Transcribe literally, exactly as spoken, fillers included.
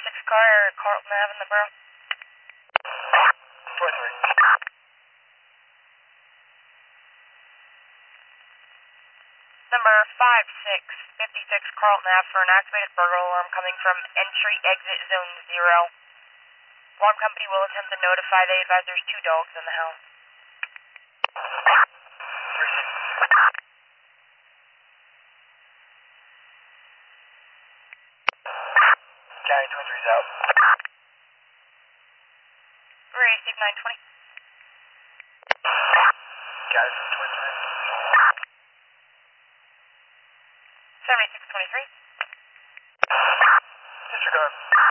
seventy-six car, Carlton Ave in the borough. twenty-three. Number five six fifty-six Carlton Ave for an activated burglar alarm coming from entry exit zone zero. Alarm company will attempt to notify. They advise there's two dogs in the house. County twenty-three's out. Receive nine twenty. County twenty-three. seventy-six twenty-three. Disregard.